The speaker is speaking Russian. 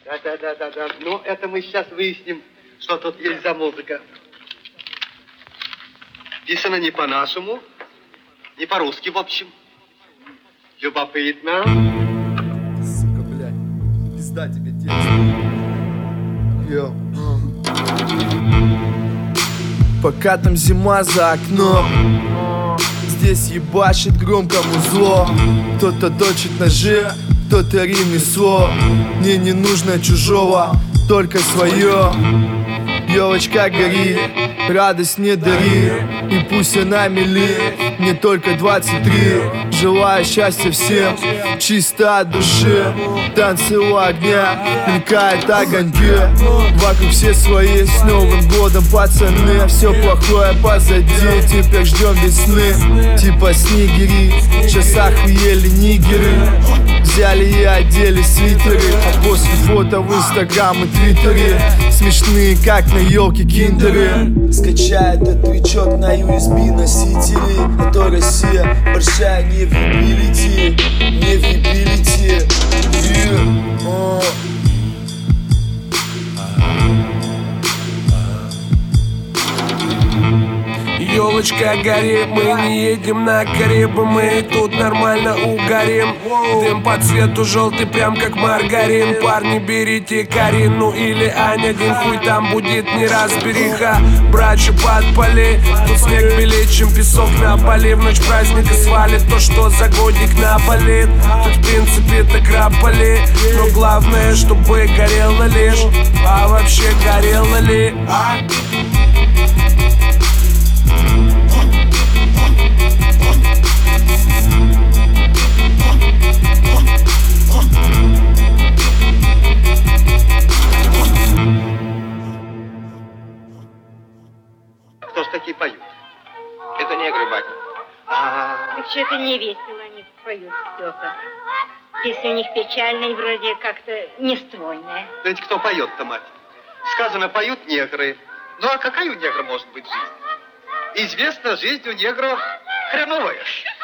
Да. Ну, это мы сейчас выясним, что тут есть за музыка. Писано не по-нашему, не по-русски, в общем. Любопытно. Сука, блядь. Пизда тебе текст. Йо. Пока там зима за окном, здесь ебашит громко музло. Кто-то точит ножи, кто-то ремесло. Мне не нужно чужого, только свое. Елочка гори, радость не дари, и пусть она милит. Мне только 23, желаю счастья всем, чисто от души. Танцы у огня, мелькает огоньки. Вокруг все свои, с Новым годом, пацаны. Все плохое позади, теперь ждем весны. Типа снегири, сейчас охуели нигеры. Взяли и одели свитеры, а после фото в Инстаграм и Твиттере смешные, как на елке киндеры. Скачай этот твичок на USB носители, а то Россия большая не в юбилити, не в юбилити. Елочка горит, мы не едем на Карибы, мы тут нормально угорим. Дым по цвету желтый, прям как маргарин. Парни, берите Карину или Анядин, хуй там будет неразбериха. Брачу подпали, тут снег белее, чем песок на поле. В ночь праздника свалит то, что за годик наболит. Тут в принципе так рапали, но главное, чтобы горело лишь. А вообще горело ли? Кто ж такие поют? Это негры, батя. Так что это не весело, они поют Степа. Если у них печально и вроде как-то нестройное. Да ведь кто поет-то, мать? Сказано, поют негры. Ну а какая у негра может быть жизнь? Известно, жизнь у негров хреновая.